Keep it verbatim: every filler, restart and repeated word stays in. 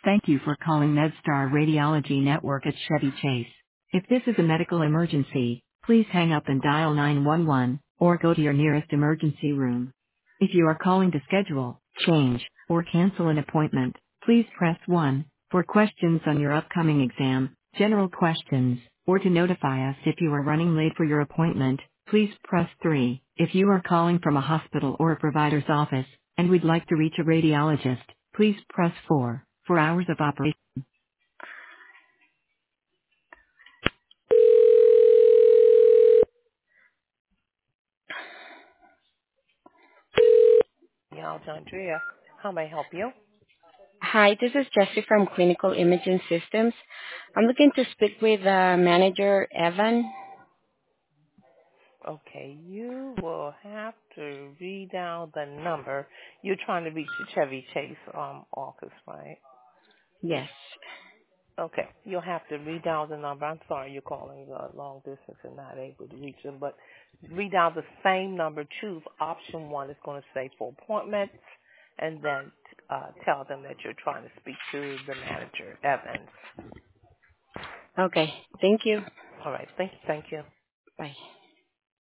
Thank you for calling MedStar Radiology Network at Chevy Chase. If this is a medical emergency, please hang up and dial nine one one, or go to your nearest emergency room. If you are calling to schedule, change, or cancel an appointment, please press one. For questions on your upcoming exam, general questions, or to notify us if you are running late for your appointment, please press three. If you are calling from a hospital or a provider's office, and would like to reach a radiologist, please press four. For hours of operation. Yeah, Alexandria, how may I help you? Hi, this is Jessie from Clinical Imaging Systems. I'm looking to speak with uh, manager Evan. Okay, you will have to read down the number. You're trying to reach the Chevy Chase um office, right? Yes. Okay, you'll have to read down the number. I'm sorry you're calling uh, long distance and not able to reach them, but read down the same number. Choose option one. It's going to say for appointments, and then uh, tell them that you're trying to speak to the manager, Evans. Okay. Thank you. All right, thank you, thank you. Bye.